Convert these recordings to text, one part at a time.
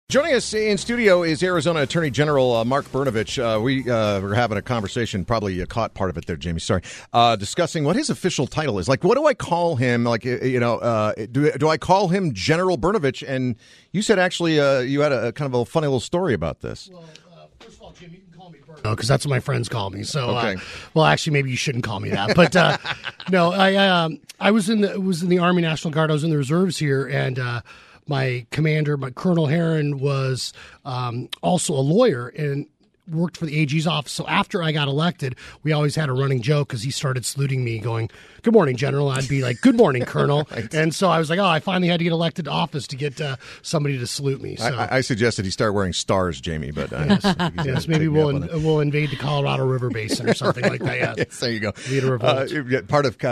Joining us in studio is Arizona Attorney General Mark Brnovich. We were having a conversation, probably you caught part of it there, Jamie, sorry, discussing what his official title is. Like, what do I call him? Like, do I call him General Brnovich? And you said actually you had a kind of a funny little story about this. Well, first of all, Jim, you can call me Brno because that's what my friends call me. So, okay. Well, actually, maybe you shouldn't call me that. But no, I was in the Army National Guard. I was in the reserves here, and my commander, Colonel Heron, was also a lawyer and worked for the AG's office. So after I got elected, we always had a running joke because he started saluting me going, "Good morning, General." I'd be like, "Good morning, Colonel." Right. And so I was like, I finally had to get elected to office to get somebody to salute me. So I suggested he start wearing stars, Jamie, but yes, maybe we'll invade the Colorado River Basin or something like that. Yes. Yes, there you go. Part of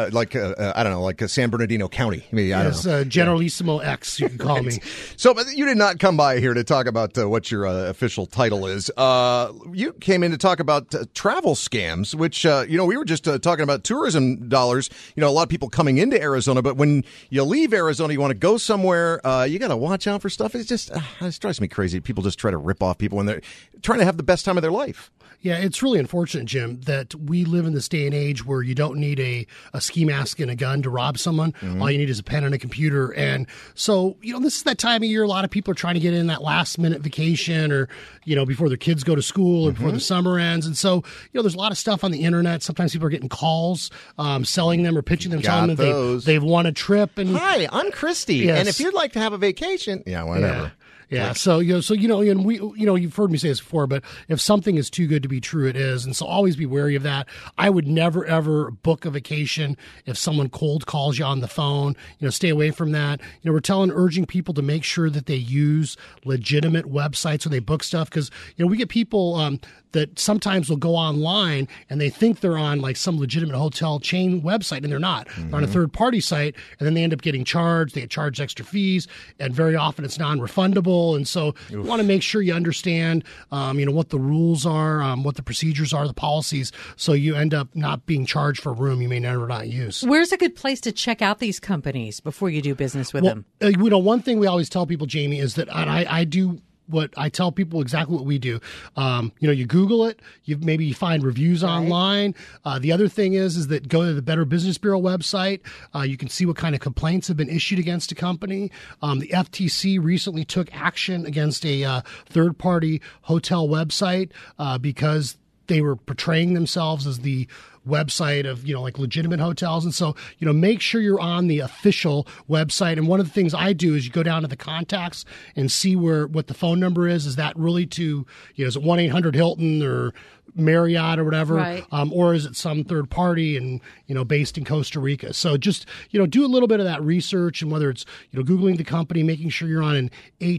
I don't know, like San Bernardino County. Maybe, I don't know. Generalissimo X, you can call me. So, but you did not come by here to talk about what your official title is. You came in to talk about travel scams, which, we were just talking about tourism dollars. A lot of people coming into Arizona, but when you leave Arizona, you want to go somewhere, you got to watch out for stuff. It's just, it drives me crazy. People just try to rip off people when they're trying to have the best time of their life. Yeah, it's really unfortunate, Jim, that we live in this day and age where you don't need a ski mask and a gun to rob someone. Mm-hmm. All you need is a pen and a computer. And so, this is that time of year a lot of people are trying to get in that last-minute vacation or, before their kids go to school or before the summer ends. And so, there's a lot of stuff on the internet. Sometimes people are getting calls, selling them or pitching them, telling them they've won a trip. And hi, I'm Christy. Yes. And if you'd like to have a vacation, whatever. Yeah. Yeah, so and we, you've heard me say this before, but if something is too good to be true, it is, and so always be wary of that. I would never ever book a vacation if someone cold calls you on the phone. Stay away from that. We're urging people to make sure that they use legitimate websites when they book stuff because we get people that sometimes will go online and they think they're on like some legitimate hotel chain website and they're not. Mm-hmm. They're on a third party site and then they end up getting charged. They get charged extra fees and very often it's non-refundable. And so you want to make sure you understand, what the rules are, what the procedures are, the policies. So you end up not being charged for a room you may never not use. Where's a good place to check out these companies before you do business with them? One thing we always tell people, Jamie, is that I do what I tell people exactly what we do. You Google it. You find reviews online. The other thing is that go to the Better Business Bureau website. You can see what kind of complaints have been issued against a company. The FTC recently took action against a third-party hotel website because they were portraying themselves as the website of, legitimate hotels. And so, make sure you're on the official website. And one of the things I do is you go down to the contacts and see what the phone number is. Is that really to, is it 1-800-HILTON or Marriott or whatever? Right. Or is it some third party and, based in Costa Rica? So just, do a little bit of that research and whether it's, Googling the company, making sure you're on an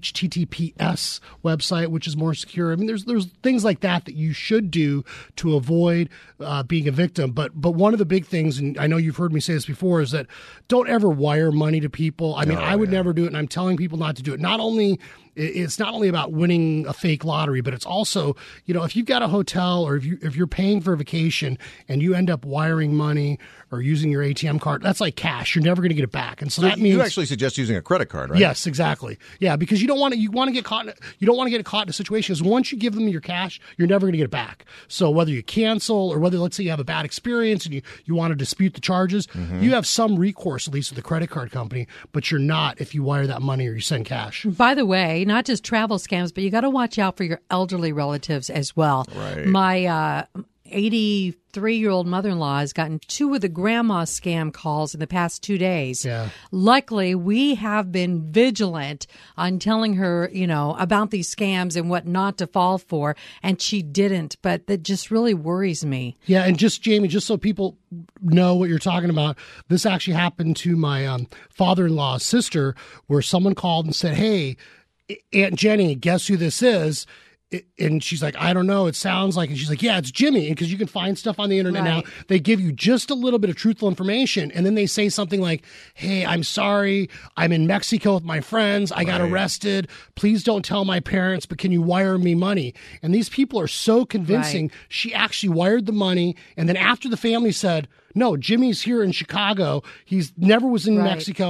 HTTPS website, which is more secure. I mean, there's things like that you should do to avoid being a victim. But one of the big things, and I know you've heard me say this before, is that don't ever wire money to people. I mean, I would never do it, and I'm telling people not to do it. It's not only about winning a fake lottery, but it's also, if you've got a hotel or if you're paying for a vacation and you end up wiring money or using your ATM card, that's like cash. You're never going to get it back. And so that means you actually suggest using a credit card, right? Yes, exactly. Yeah, because you don't want to get caught in a situation because once you give them your cash, you're never going to get it back. So whether you cancel or whether, let's say you have a bad experience and you want to dispute the charges, you have some recourse, at least with the credit card company, but you're not if you wire that money or you send cash. By the way, not just travel scams, but you got to watch out for your elderly relatives as well. Right. My 83-year-old mother-in-law has gotten 2 of the grandma scam calls in the past 2 days. Yeah. Luckily, we have been vigilant on telling her, about these scams and what not to fall for, and she didn't. But that just really worries me. Yeah, and Jamie, just so people know what you're talking about, this actually happened to my father-in-law's sister, where someone called and said, "Hey, Aunt Jenny, guess who this is?" And she's like, "I don't know. It sounds like," and she's like, "Yeah, it's Jimmy." Because you can find stuff on the internet now. They give you just a little bit of truthful information. And then they say something like, "Hey, I'm sorry. I'm in Mexico with my friends. I got arrested. Please don't tell my parents, but can you wire me money?" And these people are so convincing. She actually wired the money. And then after the family said, "No, Jimmy's here in Chicago. He's never was in Mexico,"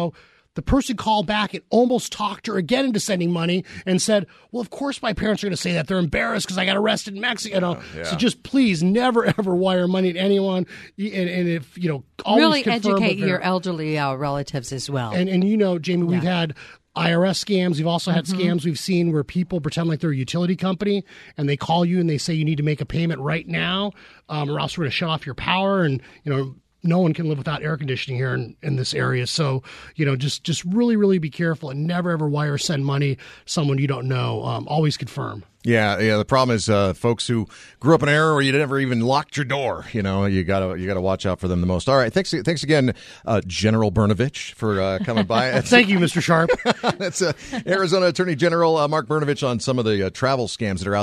The person called back and almost talked her again into sending money and said, well, of course my parents are going to say that. They're embarrassed because I got arrested in Mexico. You know? So just please never, ever wire money to anyone. And if, always really confirm educate your elderly relatives as well. And Jamie, we've had IRS scams. We've also had scams we've seen where people pretend like they're a utility company and they call you and they say you need to make a payment right now or else we're going to shut off your power. And, no one can live without air conditioning here in this area. So, just really, really be careful and never, ever wire or send money to someone you don't know. Always confirm. Yeah. The problem is folks who grew up in an era where you never even locked your door. You gotta watch out for them the most. All right. Thanks again, General Brnovich, for coming by. Thank you, Mr. Sharp. That's Arizona Attorney General Mark Brnovich on some of the travel scams that are out